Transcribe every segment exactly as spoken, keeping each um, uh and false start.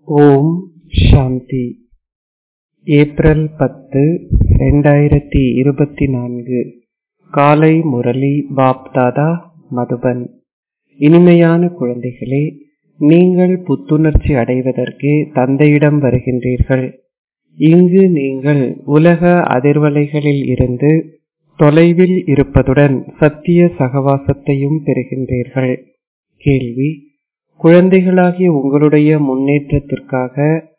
ஓம் சாந்தி. April பத்து, இரண்டாயிரத்தி இருபத்தி நான்கு. காலை முரளி பாப்தாதா, மதுபன். இனிமையான குழந்தைகளே, நீங்கள் புத்துணர்ச்சி அடைவதற்கே தந்தையிடம் வருகின்றீர்கள். இங்கு நீங்கள் உலக அதிர்வலைகளில் இருந்து தொலைவில் இருப்பதுடன் சத்திய சகவாசத்தையும் பெறுகின்றீர்கள். கேள்வி: குழந்தைகளாகிய உங்களுடைய முன்னேற்றத்திற்காக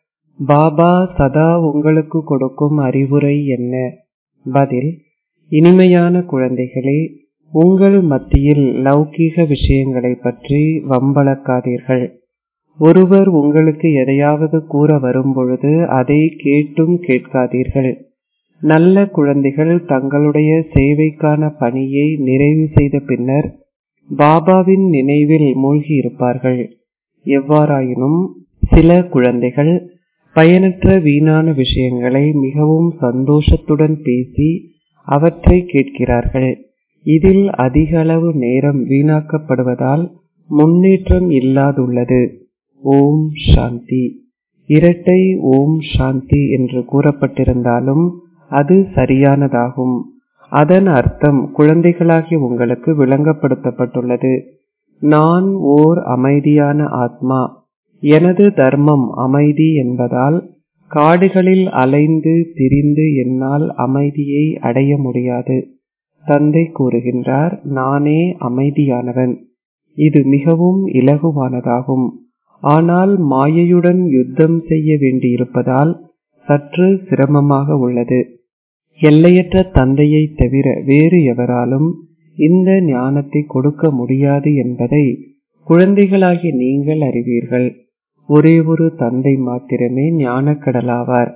பாபா சதா உங்களுக்கு கொடுக்கும் அறிவுரை என்ன? பதில்: இனிமையான குழந்தைகளே, உங்கள் மத்தியில் லௌகீக விஷயங்களை பற்றி வம்பளக்காதீர்கள். ஒருவர் உங்களுக்கு எதையாவது கூற வரும்பொழுது அதை கேட்டும் கேட்காதீர்கள். நல்ல குழந்தைகள் தங்களுடைய சேவைக்கான பணியை நிறைவு செய்த பின்னர் பாபாவின் நினைவில் மூழ்கி இருப்பார்கள். எவ்வாறாயினும் சில குழந்தைகள் பயனற்ற வீணான விஷயங்களை மிகவும் சந்தோஷத்துடன் பேசி அவற்றை கேட்கிறார்கள். இதில் அதிக அளவு நேரம் வீணாக்கப்படுவதால் முன்னேற்றம் இல்லாதுள்ளது. ஓம் சாந்தி. இரட்டை ஓம் சாந்தி என்று கூறப்பட்டிருந்தாலும் அது சரியானதாகும். அதன் அர்த்தம் குழந்தைகளாகிய உங்களுக்கு விளங்கப்படுத்தப்பட்டுள்ளது. நான் ஓர் அமைதியான ஆத்மா. எனது தர்மம் அமைதி என்பதால் காடுகளில் அலைந்து திரிந்து என்னால் அமைதியை அடைய முடியாது. தந்தை கூறுகின்றார், நானே அமைதியானவன். இது மிகவும் இலகுவானதாகும். ஆனால் மாயையுடன் யுத்தம் செய்ய வேண்டியிருப்பதால் சற்று சிரமமாக உள்ளது. எல்லையற்ற தந்தையை தவிர வேறு எவராலும் இந்த ஞானத்தை கொடுக்க முடியாது என்பதை குழந்தைகளாகிய நீங்கள் அறிவீர்கள். ஒரே ஒரு தந்தை மாத்திரமே ஞானக்கடலாவார்.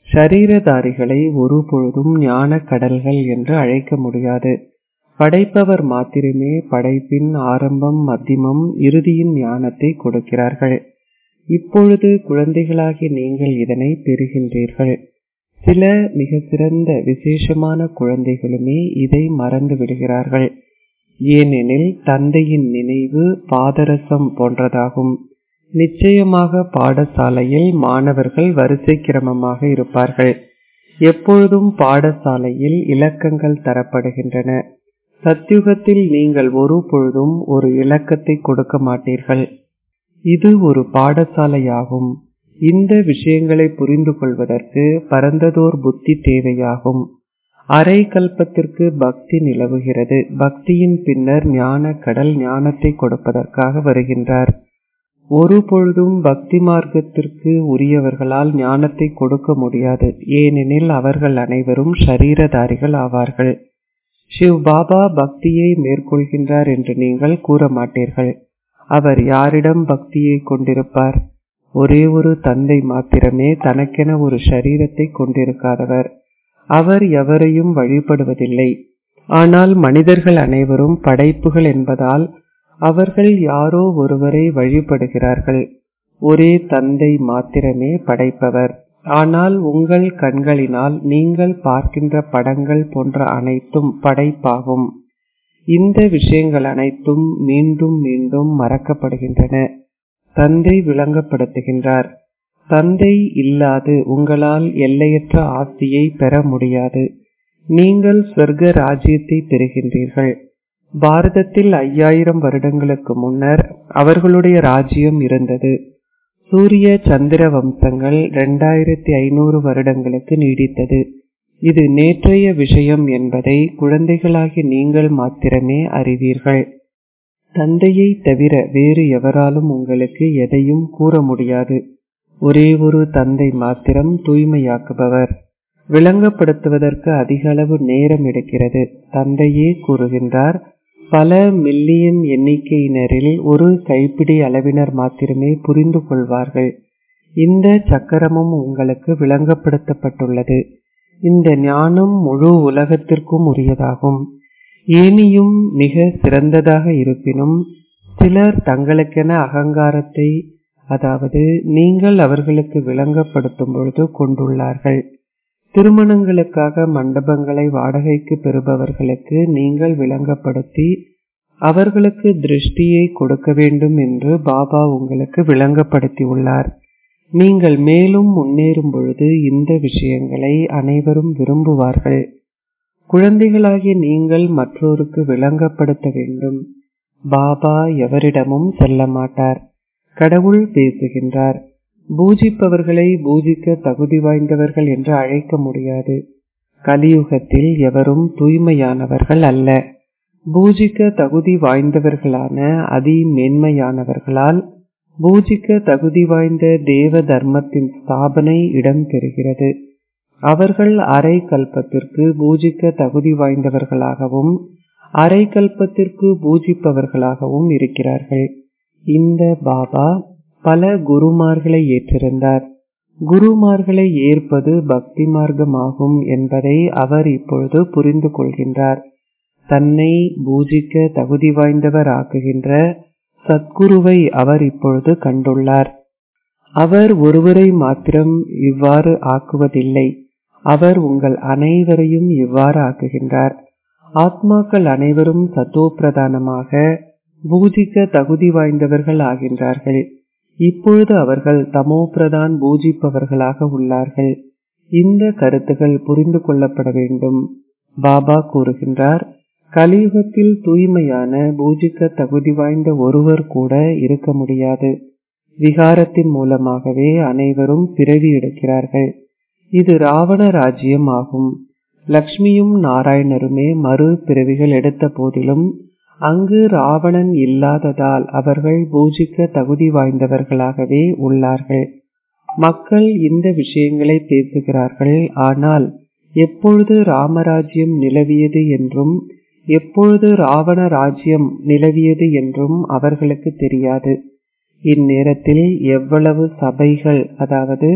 ஷரீரதாரிகளை ஒருபொழுதும் ஞான கடல்கள் என்று அழைக்க முடியாது. படைப்பவர் மாத்திரமே படைப்பின் ஆரம்பம், மத்தியமம், இறுதியின் ஞானத்தை கொடுக்கிறார்கள். இப்பொழுது குழந்தைகளாகிய நீங்கள் இதனை பெறுகின்றீர்கள். சில மிக சிறந்த விசேஷமான குழந்தைகளுமே இதை மறந்து விடுகிறார்கள். ஏனெனில் தந்தையின் நினைவு பாதரசம் போன்றதாகும். நிச்சயமாக பாடசாலையில் மாணவர்கள் வரிசை கிரமமாக இருப்பார்கள். எப்பொழுதும் பாடசாலையில் இலக்கங்கள் தரப்படுகின்றன. சத்யுகத்தில் நீங்கள் ஒரு பொழுதும் ஒரு இலக்கத்தை கொடுக்க மாட்டீர்கள். இது ஒரு பாடசாலையாகும். இந்த விஷயங்களை புரிந்து கொள்வதற்கு பரந்ததோர் புத்தி தேவையாகும். அரை கல்பத்திற்கு பக்தி நிலவுகிறது. பக்தியின் பின்னர் ஞான கடல் ஞானத்தை கொடுப்பதற்காக வருகின்றார். ஒரு பொழுதும் பக்தி மார்க்கத்திற்கு உரியவர்களால் ஞானத்தை கொடுக்க முடியாது. ஏனெனில் அவர்கள் அனைவரும் ஷரீரதாரிகள் ஆவார்கள். சிவ் பாபா பக்தியை மேற்கொள்கின்றார் என்று நீங்கள் கூற மாட்டீர்கள். அவர் யாரிடம் பக்தியை கொண்டிருப்பார்? ஒரே ஒரு தந்தை மாத்திரமே தனக்கென ஒரு ஷரீரத்தை கொண்டிருக்காதவர். அவர் எவரையும் வழிபடுவதில்லை. ஆனால் மனிதர்கள் அனைவரும் படைப்புகள் என்பதால் அவர்கள் யாரோ ஒருவரை வழிபடுகிறார்கள். ஒரே தந்தை மாத்திரமே படைப்பவர். ஆனால் உங்கள் கண்களினால் நீங்கள் பார்க்கின்ற படங்கள் போன்ற அனைத்தும் படைப்பாகும். இந்த விஷயங்கள் அனைத்தும் மீண்டும் மீண்டும் மறக்கப்படுகின்றன. தந்தை விளங்கப்படுத்துகின்றார், தந்தை இல்லாது உங்களால் எல்லையற்ற ஆஸ்தியை பெற முடியாது. நீங்கள் சொர்க்க ராஜ்யத்தை பெறுகின்றீர்கள். பாரதத்தில் ஐயாயிரம் வருடங்களுக்கு முன்னர் அவர்களுடைய ராஜ்யம் இருந்தது. சூரிய சந்திர வம்சங்கள் இரண்டாயிரத்தி ஐநூறு வருடங்களுக்கு நீடித்தது. இது நேற்றைய விஷயம் என்பதை குழந்தைகளாகி நீங்கள் மாத்திரமே அறிவீர்கள். தந்தையை தவிர வேறு எவராலும் உங்களுக்கு எதையும் கூற முடியாது. ஒரே ஒரு தந்தை மாத்திரம் தூய்மையாக்குபவர். விளங்கப்படுத்துவதற்கு அதிக அளவு நேரம் எடுக்கிறது. தந்தையே கூறுகின்றார், பல மில்லியன் எண்ணிக்கையினரில் ஒரு கைப்பிடி அளவினர் மாத்திரமே புரிந்து கொள்வார்கள். இந்த சக்கரமும் உங்களுக்கு விளங்கப்படுத்தப்பட்டுள்ளது. இந்த ஞானம் முழு உலகத்திற்கும் உரியதாகும். ஏனியும் மிக சிறந்ததாக இருப்பினும் சிலர் தங்களுக்கென அகங்காரத்தை, அதாவது நீங்கள் அவர்களுக்கு விளங்கப்படுத்தும் பொழுது கொண்டுள்ளார்கள். திருமணங்களுக்காக மண்டபங்களை வாடகைக்கு பெறுபவர்களுக்கு நீங்கள் விளங்கப்படுத்தி அவர்களுக்கு திருஷ்டியை கொடுக்க வேண்டும் என்று பாபா உங்களுக்கு விளங்கப்படுத்தி உள்ளார். நீங்கள் மேலும் முன்னேறும் பொழுது இந்த விஷயங்களை அனைவரும் விரும்புவார்கள். குழந்தைகளாகிய நீங்கள் மற்றோருக்கு விளங்கப்படுத்த வேண்டும். பாபா எவரிடமும் செல்ல மாட்டார். கடவுள் பேசுகின்றார். பூஜிப்பவர்களை பூஜிக்க தகுதி வாய்ந்தவர்கள் என்று அழைக்க முடியாது. கலியுகத்தில் எவரும் தூய்மையானவர்கள் அல்ல. பூஜிக்க தகுதி வாய்ந்தவர்களான அதி மேன்மையானவர்களால் பூஜிக்க தகுதி வாய்ந்த தேவ தர்மத்தின் ஸ்தாபனை இடம்பெறுகிறது. அவர்கள் அரை கல்பத்திற்கு பூஜிக்க தகுதி வாய்ந்தவர்களாகவும் அரை கல்பத்திற்கு பூஜிப்பவர்களாகவும் இருக்கிறார்கள். இந்த பாபா பல குருமார்களை ஏற்றிருந்தார். குருமார்களை ஏற்பது பக்தி மார்க்கமாகும் என்பதை அவர் இப்பொழுது புரிந்து கொள்கின்றார். தன்னை பூஜிக்க தகுதி வாய்ந்தவர் ஆக்குகின்ற சத்குருவை அவர் இப்பொழுது கண்டுள்ளார். அவர் ஒருவரை மாத்திரம் இவ்வாறு ஆக்குவதில்லை. அவர் உங்கள் அனைவரையும் இவ்வாறு ஆக்குகின்றார். ஆத்மாக்கள் அனைவரும் சத்தோ பிரதானமாக பூஜிக்க தகுதி வாய்ந்தவர்கள் ஆகின்றார்கள். இப்பொழுது அவர்கள் தமோ பிரதான் பூஜிப்பவர்களாக உள்ளார்கள். இந்த கருத்துகள் புரிந்து கொள்ளப்பட வேண்டும். பாபா கூறுகின்றார், கலியுகத்தில் தூய்மையான பூஜிக்க தகுதி வாய்ந்த ஒருவர் கூட இருக்க முடியாது. விகாரத்தின் மூலமாகவே அனைவரும் பிறவி எடுக்கிறார்கள். இது ராவண ராஜ்யம் ஆகும். லக்ஷ்மியும் நாராயணருமே மறு பிறவிகள் எடுத்த போதிலும் அங்கு ராவணன் இல்லாததால் அவர்கள் பூஜிக்க தகுதி வாய்ந்தவர்களாகவே உள்ளார்கள். மக்கள் இந்த விஷயங்களை பேசுகிறார்கள். ஆனால் எப்பொழுது ராமராஜ்யம் நிலவியது என்றும் எப்பொழுது ராவண ராஜ்யம் நிலவியது என்றும் அவர்களுக்கு தெரியாது. இந்நேரத்தில் எவ்வளவு சபைகள், அதாவது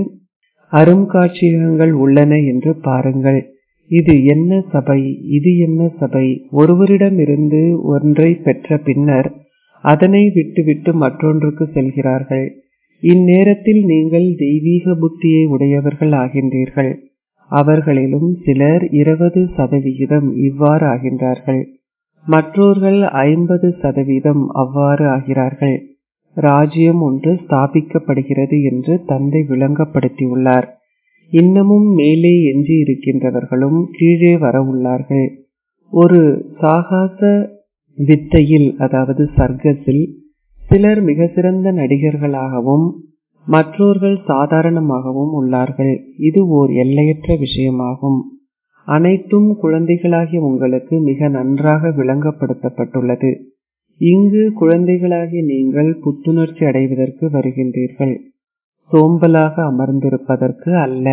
அருங்காட்சியகங்கள் உள்ளன என்று பாருங்கள். இது என்ன சபை, இது என்ன சபை? ஒருவரிடமிருந்து ஒன்றை பெற்ற பின்னர் அதனை விட்டுவிட்டு மற்றொன்றுக்கு செல்கிறார்கள். இந்நேரத்தில் நீங்கள் தெய்வீக புத்தியை உடையவர்கள் ஆகின்றீர்கள். அவர்களிலும் சிலர் இருபது சதவிகிதம் இவ்வாறு ஆகின்றார்கள். மற்றோர்கள் ஐம்பது சதவீதம் அவ்வாறு ஆகிறார்கள். ராஜ்யம் ஒன்று ஸ்தாபிக்கப்படுகிறது என்று தந்தை விளங்கப்படுத்தியுள்ளார். இன்னமும் மேலே எஞ்சி இருக்கின்றவர்களும் கீழே வர உள்ளார்கள். ஒரு சாகச வித்தையில், அதாவது சர்க்கஸில் சிலர் மிக சிறந்த நடிகர்களாகவும் மற்றோர்கள் சாதாரணமாகவும் உள்ளார்கள். இது ஓர் எல்லையற்ற விஷயமாகும். அனைத்தும் குழந்தைகளாகிய உங்களுக்கு மிக நன்றாக விளங்கப்படுத்தப்பட்டுள்ளது. இங்கு குழந்தைகளாகிய நீங்கள் புத்துணர்ச்சி அடைவதற்கு வருகின்றீர்கள், சோம்பலாக அமர்ந்திருப்பதற்கு அல்ல.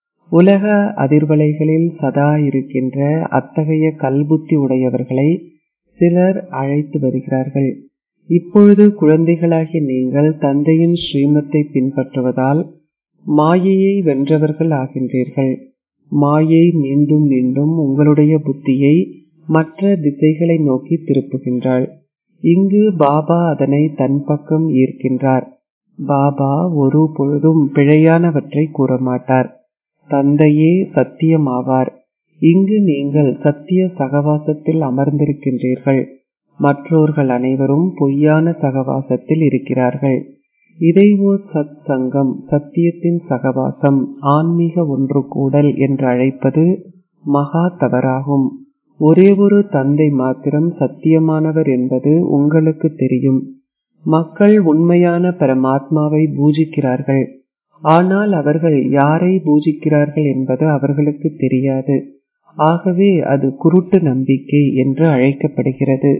உலக அதிர்வலைகளில் சதா இருக்கின்ற அத்தகைய கல்புத்தி உடையவர்களை சிலர் அழைத்து வருகிறார்கள். இப்பொழுது குழந்தைகளாகிய நீங்கள் தந்தையின் ஸ்ரீமத்தை பின்பற்றுவதால் மாயையை வென்றவர்கள் ஆகின்றீர்கள். மாயை மீண்டும் மீண்டும் உங்களுடைய புத்தியை மற்ற திசைகளை நோக்கி திருப்புகின்றாள். இங்கு பாபா அதனை தன் பக்கம் ஈர்க்கின்றார். பாபா ஒரு பொழுதும் பிழையானவற்றை கூற மாட்டார். தந்தையே சத்தியமாவார். இங்கு நீங்கள் சத்திய சகவாசத்தில் அமர்ந்திருக்கின்றீர்கள். மற்றோர்கள் அனைவரும் பொய்யான சகவாசத்தில் இருக்கிறார்கள். இதை ஓர் சத் சங்கம், சத்தியத்தின் சகவாசம், ஆன்மீக ஒன்று கூடல் என்று அழைப்பது மகா தவறாகும். ஒரே ஒரு தந்தை மாத்திரம் சத்தியமானவர் என்பது உங்களுக்கு தெரியும். மக்கள் உண்மையான பரமாத்மாவை பூஜிக்கிறார்கள். ஆனால் அவர்கள் யாரை பூஜிக்கிறார்கள் என்பது அவர்களுக்கு தெரியாது. ஆகவே அது குருட்டு நம்பிக்கை என்று அழைக்கப்படுகிறது.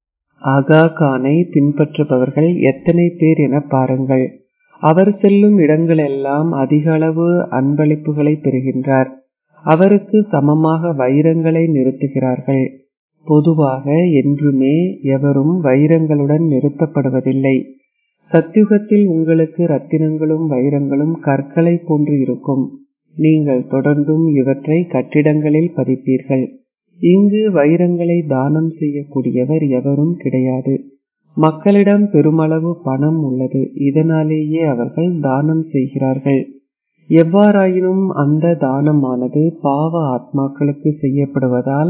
ஆகா கானை பின்பற்றுபவர்கள் எத்தனை பேர் என பாருங்கள். அவர் செல்லும் இடங்களெல்லாம் அதிக அளவு அன்பளிப்புகளை பெறுகின்றார். அவருக்கு சமமாக வைரங்களை நிறுத்துகிறார்கள். பொதுவாக என்றுமே எவரும் வைரங்களுடன் நிறுத்தப்படுவதில்லை. சத்யுகத்தில் உங்களுக்கு ரத்தினங்களும் வைரங்களும் கற்களை போன்று இருக்கும். நீங்கள் தொடர்ந்தும் இவற்றை கட்டிடங்களில் பதிப்பீர்கள். இங்கு வைரங்களை தானம் செய்யக்கூடியவர் எவரும் கிடையாது. மக்களிடம் பெருமளவு பணம் உள்ளது. இதனாலேயே அவர்கள் தானம் செய்கிறார்கள். எவ்வாறாயினும் அந்த தானமானது பாவ ஆத்மாக்களுக்கு செய்யப்படுவதால்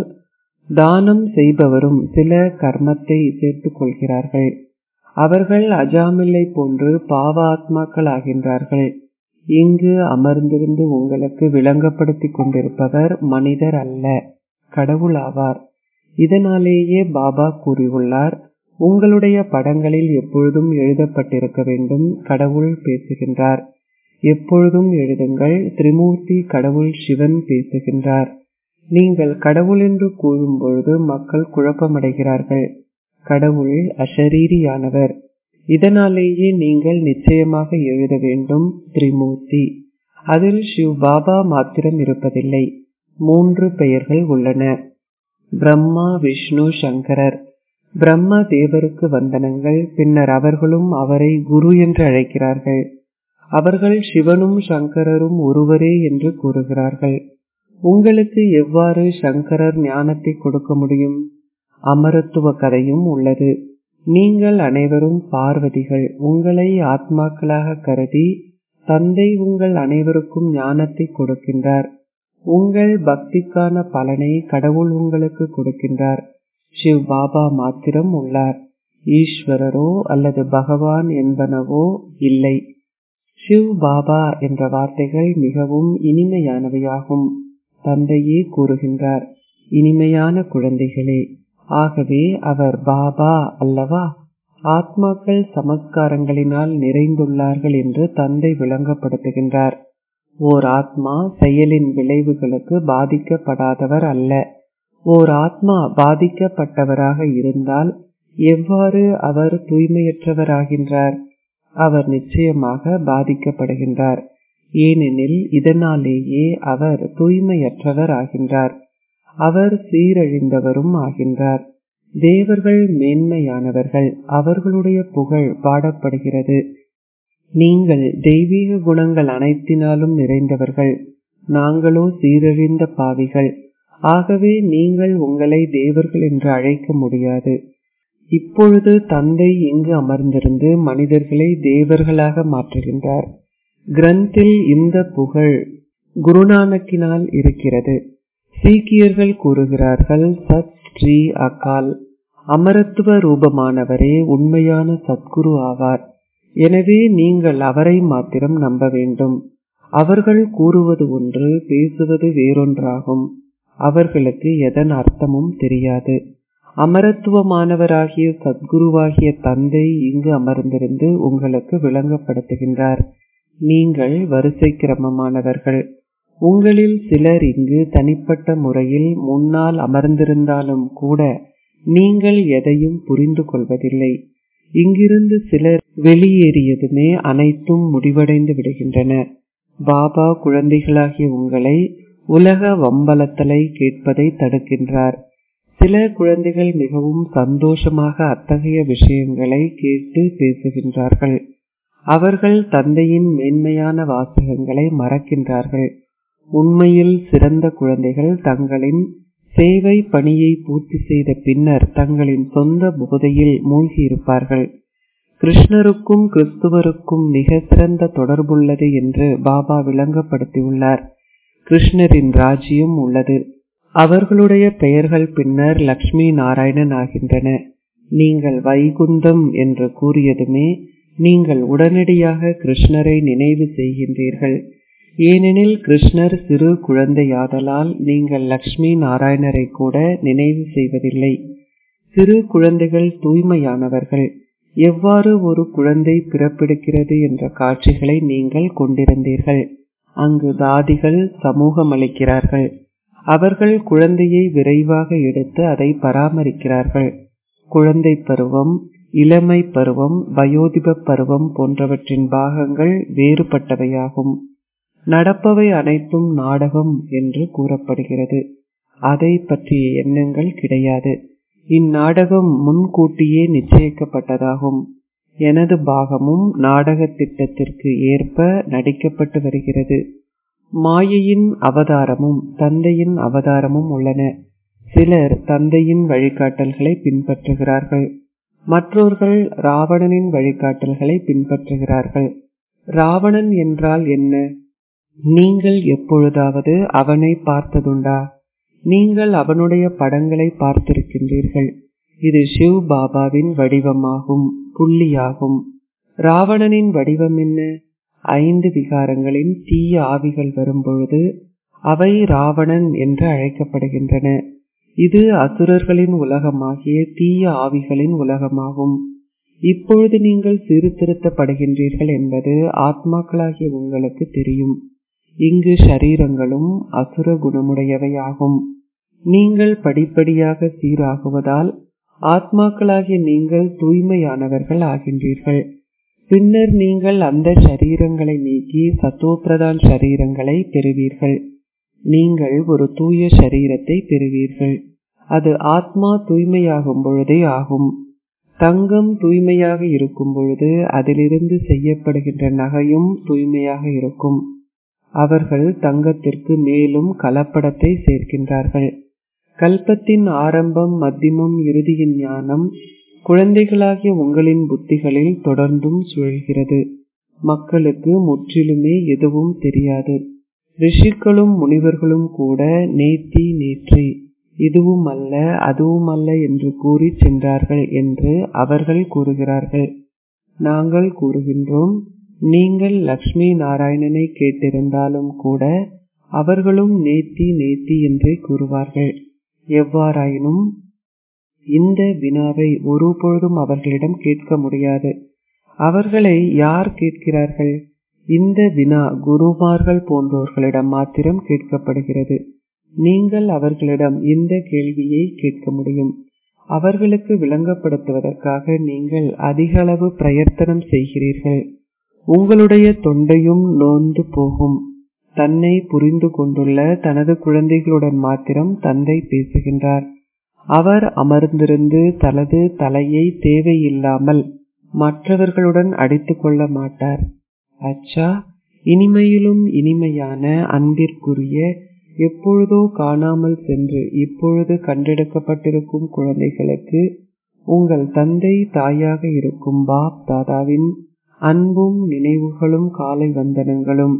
தானம் செய்பவரும் சில கர்மத்தை சேர்த்துக் கொள்கிறார்கள். அவர்கள் அஜாமில்லை போன்று பாவ ஆத்மாக்கள் ஆகின்றார்கள். இங்கு அமர்ந்திருந்து உங்களுக்கு விளங்கப்படுத்தி கொண்டிருப்பவர் மனிதர் அல்ல, கடவுள் ஆவார். இதனாலேயே பாபா கூறியுள்ளார், உங்களுடைய படங்களில் எப்பொழுதும் எழுதப்பட்டிருக்க வேண்டும், கடவுள் பேசுகின்றார். எப்பொழுதும் எழுதுங்கள், திரிமூர்த்தி கடவுள் சிவன் பேசுகின்றார். நீங்கள் கடவுள் என்று கூறும் பொழுது மக்கள் குழப்பமடைகிறார்கள். கடவுள் அஷரீரியானவர். இதனாலேயே நீங்கள் நிச்சயமாக எழுத வேண்டும் திரிமூர்த்தி. அதில் சிவ் பாபா மாத்திரம் இருப்பதில்லை, மூன்று பெயர்கள் உள்ளன, பிரம்மா, விஷ்ணு, சங்கரர். பிரம்மா தேவருக்கு வந்தனங்கள். பின்னர் அவர்களும் அவரை குரு என்று அழைக்கிறார்கள். அவர்கள் சிவனும் சங்கரரும் ஒருவரே என்று கூறுகிறார்கள். உங்களுக்கு எவ்வாறு சங்கரர் ஞானத்தை கொடுக்க முடியும்? அமரத்துவ கதையும் உள்ளது. நீங்கள் அனைவரும் பார்வதிகள். உங்களை ஆத்மாக்களாக கருதி தந்தை உங்கள் அனைவருக்கும் ஞானத்தை கொடுக்கின்றார். உங்கள் பக்திக்கான பலனை கடவுள் உங்களுக்கு கொடுக்கின்றார். சிவ் பாபா மாத்திரம் உள்ளார். ஈஸ்வரரோ அல்லது பகவான் என்பனவோ இல்லை. சிவ் பாபா என்ற வார்த்தைகள் மிகவும் இனிமையானவையாகும். தந்தையே கூறுகின்றார், இனிமையான குழந்தைகளே. ஆகவே அவர் பாபா அல்லவா? ஆத்மாக்கள் சமஸ்காரங்களினால் நிறைந்துள்ளார்கள் என்று தந்தை விளங்கப்படுத்துகின்றார். ஓர் ஆத்மா செயலின் விளைவுகளுக்கு பாதிக்கப்படாதவர் அல்ல. ஓர் ஆத்மா பாதிக்கப்பட்டவராக இருந்தால் எவ்வாறு அவர் தூய்மையற்றவராகின்றார்? அவர் நிச்சயமாக பாதிக்கப்படுகின்றார். ஏனெனில் இதனாலேயே அவர் தூய்மையற்றவர் ஆகின்றார். அவர் சீரழிந்தவரும் ஆகின்றார். தேவர்கள் மேன்மையானவர்கள், அவர்களுடைய புகழ் பாடப்படுகிறது. நீங்கள் தெய்வீக குணங்கள் அனைத்தினாலும் நிறைந்தவர்கள், நாங்களோ சீரழிந்த பாவிகள். ஆகவே நீங்கள் உங்களை தேவர்கள் என்று அழைக்க முடியாது. இப்பொழுது தந்தை இங்கு அமர்ந்திருந்து மனிதர்களை தேவர்களாக மாற்றுகின்றார். கிரந்தில் இந்த புகழ் குருநானக்கினால் இருக்கிறது. சீக்கியர்கள் கூறுகிறார்கள், சத் ஸ்ரீ அகால். அமரத்துவ ரூபமானவரே உண்மையான சத்குரு ஆவார். எனவே நீங்கள் அவரை மாத்திரம் நம்ப வேண்டும். அவர்கள் கூறுவது ஒன்று, பேசுவது வேறொன்றாகும். அவர்களுக்கு எதன் அர்த்தமும் தெரியாது. அமரத்துவமானவராகிய சத்குருவாகிய தந்தை இங்கு அமர்ந்திருந்து உங்களுக்கு விளங்கப்படுத்துகின்றார். நீங்கள் வரிசை கிரமமானவர்கள். உங்களில் சிலர் இங்கு தனிப்பட்ட முறையில் முன்னால் அமர்ந்திருந்தாலும் கூட நீங்கள் எதையும் புரிந்து கொள்வதில்லை. இங்கிருந்து சிலர் வெளியேறியதுமே அனைத்தும் முடிவடைந்து விடுகின்றன. பாபா குழந்தைகளாகிய உங்களை உலக வம்பலத்தலை கேட்பதை தடுக்கின்றார். சில குழந்தைகள் மிகவும் சந்தோஷமாக அத்தகைய விஷயங்களை கேட்டு பேசுகின்றார்கள். அவர்கள் தந்தையின் மேன்மையான வாசகங்களை மறக்கின்றார்கள். உண்மையில் சிறந்த குழந்தைகள் தங்களின் சேவை பணியை பூர்த்தி செய்த பின்னர் தங்களின் சொந்த போதையில் மூழ்கி இருப்பார்கள். கிருஷ்ணருக்கும் கிறிஸ்துவருக்கும் மிக சிறந்த தொடர்புள்ளது என்று பாபா விளங்கப்படுத்தியுள்ளார். கிருஷ்ணரின் ராஜ்யம் உள்ளது. அவர்களுடைய பெயர்கள் பின்னர் லக்ஷ்மி நாராயணன் ஆகின்றன. நீங்கள் வைகுந்தம் என்று கூறியதுமே நீங்கள் உடனடியாக கிருஷ்ணரை நினைவு செய்கின்றீர்கள். ஏனெனில் கிருஷ்ணர் சிறு குழந்தையாதலால் நீங்கள் லக்ஷ்மி நாராயணரை கூட நினைவு செய்வதில்லை. சிறு குழந்தைகள் தூய்மையானவர்கள். எவ்வாறு ஒரு குழந்தை பிறப்பெடுக்கிறது என்ற காட்சிகளை நீங்கள் கொண்டிருந்தீர்கள். அங்கு தாதிகள் சமூகம் அளிக்கிறார்கள். அவர்கள் குழந்தையை விரைவாக எடுத்து அதை பராமரிக்கிறார்கள். குழந்தை பருவம், இளமை பருவம், வயோதிப பருவம் போன்றவற்றின் பாகங்கள் வேறுபட்டவையாகும். நடப்பவை அனைத்தும் நாடகம் என்று கூறப்படுகிறது. அதை பற்றிய எண்ணங்கள் கிடையாது. இந்நாடகம் முன்கூட்டியே நிச்சயிக்கப்பட்டதாகும். எனது பாகமும் நாடக திட்டத்திற்கு ஏற்ப நடிக்கப்பட்டு வருகிறது. மாயையின் அவதாரமும் தந்தையின் அவதாரமும் உள்ளன. சிலர் தந்தையின் வழிகாட்டல்களை பின்பற்றுகிறார்கள். மற்றவர்கள் ராவணனின் வழிகாட்டல்களை பின்பற்றுகிறார்கள். ராவணன் என்றால் என்ன? நீங்கள் எப்பொழுதாவது அவனை பார்த்ததுண்டா? நீங்கள் அவனுடைய படங்களை பார்த்திருக்கின்றீர்கள். இது சிவ் பாபாவின் வடிவமாகும், புள்ளியாகும். ராவணனின் வடிவம் என்ன? ஐந்து விகாரங்களின் தீய ஆவிகள் வரும்பொழுது அவை ராவணன் என்று அழைக்கப்படுகின்றன. இது அசுரர்களின் உலகமாகிய தீய ஆவிகளின் உலகமாகும். இப்பொழுது நீங்கள் சீர்திருத்தப்படுகின்றீர்கள் என்பது ஆத்மாக்களாகிய உங்களுக்கு தெரியும். இங்கு ஷரீரங்களும் அசுர குணமுடையவையாகும். நீங்கள் படிப்படியாக சீராகுவதால் ஆத்மாக்களாகிய நீங்கள் தூய்மையானவர்கள் ஆகின்றீர்கள். பின்னர் நீங்கள் அந்த ஷரீரங்களை நீக்கி சத்தோப்பிரதான் ஷரீரங்களை பெறுவீர்கள். நீங்கள் ஒரு தூய ஷரீரத்தை பெறுவீர்கள். அது ஆத்மா தூய்மையாகும் பொழுதே ஆகும். தங்கம் தூய்மையாக இருக்கும் பொழுது அதிலிருந்து செய்யப்படுகின்ற நகையும் தூய்மையாக இருக்கும். அவர்கள் தங்கத்திற்கு மேலும் கலப்படத்தை சேர்க்கின்றார்கள். கல்பத்தின் ஆரம்பம், மத்தியமம், இறுதியின் ஞானம் குழந்தைகளாகிய உங்களின் புத்திகளில் தொடர்ந்தும் சுழல்கிறது. மக்களுக்கு முற்றிலுமே எதுவும் தெரியாது. ரிஷிகளும் முனிவர்களும் கூட நேத்தி நேற்றி, இதுவும் அல்ல அதுவும் அல்ல என்று கூறி சென்றார்கள் என்று அவர்கள் கூறுகிறார்கள். நாங்கள் கூறுகின்றோம், நீங்கள் லக்ஷ்மி நாராயணனை கேட்டிருந்தாலும் கூட அவர்களும் நேத்தி நேத்தி என்றே கூறுவார்கள். எவ்வாறாயினும் இந்த வினாவை ஒரு பொழுதும் அவர்களிடம் கேட்க முடியாது. அவர்களை யார் கேட்கிறார்கள்? இந்த வினா குருமார்கள் போன்றோர்களிடம் மாத்திரம் கேட்கப்படுகிறது. நீங்கள் அவர்களிடம் இந்த கேள்வியை கேட்க முடியும். அவர்களுக்கு விளங்கப்படுத்துவதற்காக நீங்கள் அதிக அளவு பிரயத்தனம் செய்கிறீர்கள். உங்களுடைய தொண்டையும் நோந்து போகும். தன்னை புரிந்து கொண்டுள்ள தனது குழந்தைகளுடன் மாத்திரம் தந்தை பேசுகின்றார். அவர் அமர்ந்திருந்து தனது தலையை தேவையில்லாமல் மற்றவர்களுடன் அடித்து கொள்ள மாட்டார். அச்சா, இனிமையிலும் இனிமையான அன்பிற்குரிய எப்பொழுதோ காணாமல் சென்று இப்பொழுது கண்டெடுக்கப்பட்டிருக்கும் குழந்தைகளுக்கு உங்கள் தந்தை தாயாக இருக்கும் பாப் தாதாவின் அன்பும் நினைவுகளும் காலை வந்தனங்களும்.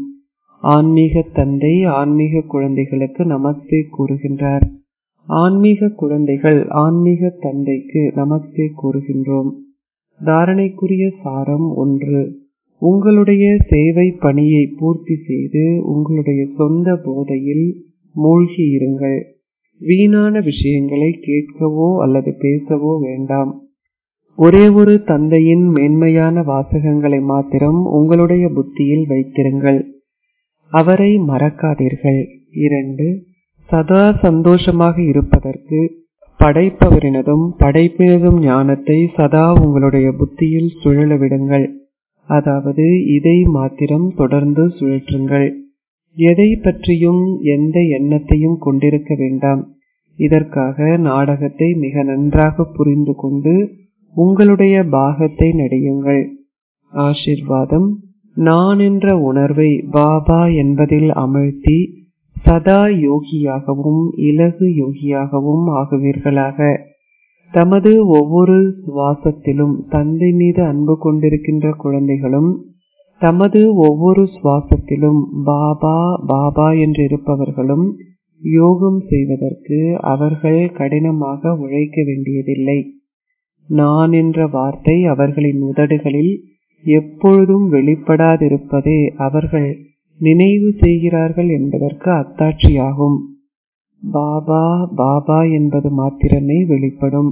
ஆன்மீக தந்தை ஆன்மீக குழந்தைகளுக்கு நமஸ்தே கூறுகின்றார். ஆன்மீக குழந்தைகள் ஆன்மீக தந்தைக்கு நமஸ்தே கூறுகின்றோம். தாரணைக்குரிய சாரம் ஒன்று. உங்களுடைய சேவை பணியை பூர்த்தி செய்து உங்களுடைய சொந்த போதையில் மூழ்கி இருங்கள். வீணான விஷயங்களை கேட்கவோ அல்லது பேசவோ வேண்டாம். ஒரே ஒரு தந்தையின் மேன்மையான வாசகங்களை மாத்திரம் உங்களுடைய புத்தியில் வைத்திருங்கள். அவரை மறக்காதீர்கள். இரண்டு. சதா சந்தோஷமாக இருப்பதற்கு படைப்பவரினதும் படைப்பினதும் ஞானத்தை சதா உங்களுடைய புத்தியில் சுழல விடுங்கள். அதாவது இதை மாத்திரம் தொடர்ந்து சுழற்றுங்கள். எதை பற்றியும் எந்த எண்ணத்தையும் கொண்டிருக்க வேண்டாம். இதற்காக நாடகத்தை மிக நன்றாக புரிந்து கொண்டு உங்களுடைய பாகத்தை நடியுங்கள். ஆசிர்வாதம். நான் என்ற உணர்வை பாபா என்பதில் அமிழ்த்தி சதா யோகியாகவும் இலகு யோகியாகவும் ஆகுவீர்களாக. தமது ஒவ்வொரு சுவாசத்திலும் தந்தை மீது அன்பு கொண்டிருக்கின்ற குழந்தைகளும் தமது ஒவ்வொரு சுவாசத்திலும் பாபா பாபா என்று இருப்பவர்களும் யோகம் செய்வதற்கு அவர்கள் கடினமாக உழைக்க வேண்டியதில்லை. நான் என்ற வார்த்தை அவர்களின் உதடுகளில் எப்பொழுதும் வெளிப்படாதிருப்பதே அவர்கள் நினைவு செய்கிறார்கள் என்பதற்கு அத்தாட்சியாகும். பாபா பாபா என்பது மாத்திரமே வெளிப்படும்.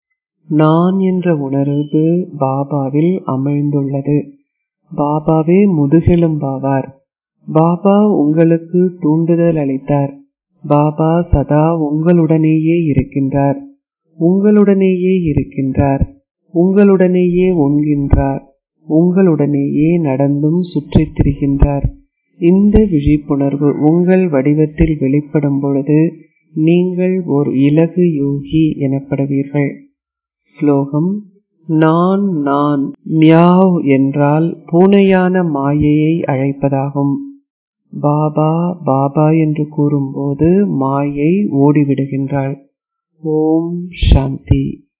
நான் என்ற உணர்வு பாபாவில் அமிழ்ந்துள்ளது. பாபாவே முதுகெலும்பாவார். பாபா உங்களுக்கு தூண்டுதல் அளித்தார். பாபா சதா உங்களுடனேயே இருக்கின்றார். உங்களுடனேயே இருக்கின்றார். உங்களுடனேயே உண்கின்றார். உங்களுடனேயே நடந்தும் சுற்றித் திரிகின்றார். இந்த விழிப்புணர்வு உங்கள் வடிவத்தில் வெளிப்படும் பொழுது நீங்கள் ஒரு இலகு யோகி எனப்படுவீர்கள். ஸ்லோகம். நான் நான் மியாவ் என்றால் பூனையான மாயையை அழைப்பதாகும். பாபா பாபா என்று கூறும்போது மாயை ஓடிவிடுகின்றாள். ஓம் சாந்தி.